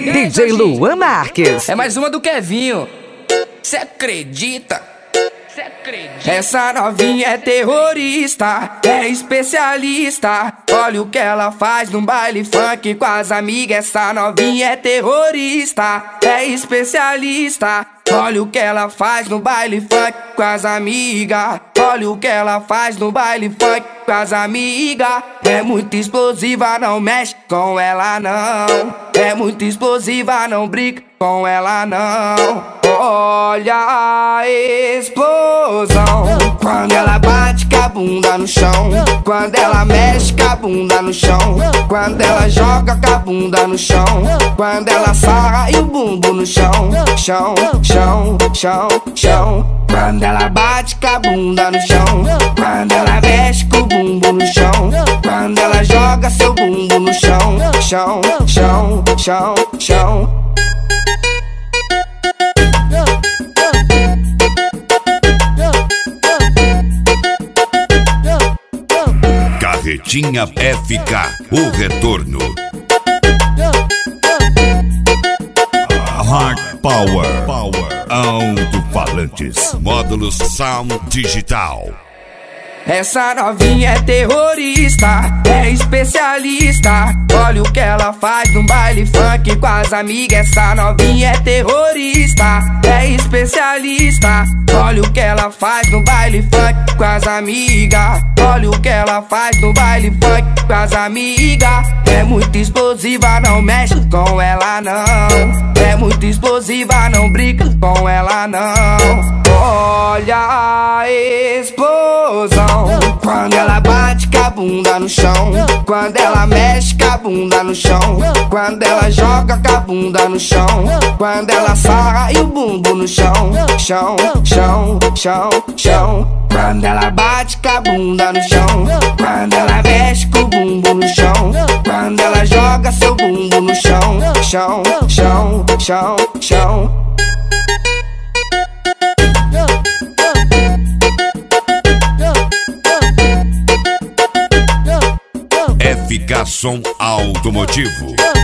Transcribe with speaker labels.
Speaker 1: DJ Luan Marques.
Speaker 2: É mais uma do Kevinho. Cê acredita? Essa novinha é terrorista, é especialista. Olha o que ela faz no baile funk com as amigas. Essa novinha é terrorista, é especialista. Olha o que ela faz no baile funk com as amigas. Olha o que ela faz no baile funk com as amigas. É muito explosiva, não mexe com ela não. É muito explosiva, não brinca com ela não. Olha a explosão quando ela bate com a bunda no chão, quando ela mexe com a bunda no chão, quando ela joga com a bunda no chão, quando ela sarra e o bumbum no chão, chão, chão, chão, chão. Quando ela bate com a bunda no chão, quando ela mexe com o bumbum no chão, quando ela joga seu bumbum no chão, chão, chão, chão, chão.
Speaker 3: Carretinha FK, o retorno. Hard Power, alto-falantes, módulos Sound Digital.
Speaker 2: Essa novinha é terrorista, é especialista. Olha o que ela faz no baile funk com as amigas. Essa novinha é terrorista, é especialista. Olha o que ela faz no baile funk com as amigas. Olha o que ela faz no baile funk com as amigas. É muito explosiva, não mexe com ela não. É muito explosiva, não brinca com ela não. Olha a explosão quando ela bate com a bunda no chão, quando ela mexe com a bunda no chão, quando ela joga com a bunda no chão, quando ela sarra e o bumbum no chão, chão, chão, chão, chão. Quando ela bate com a bunda no chão, quando ela mexe com o bumbum no chão, quando ela joga seu bumbum no chão, chão, chão, chão, chão.
Speaker 3: FK Som Automotivo.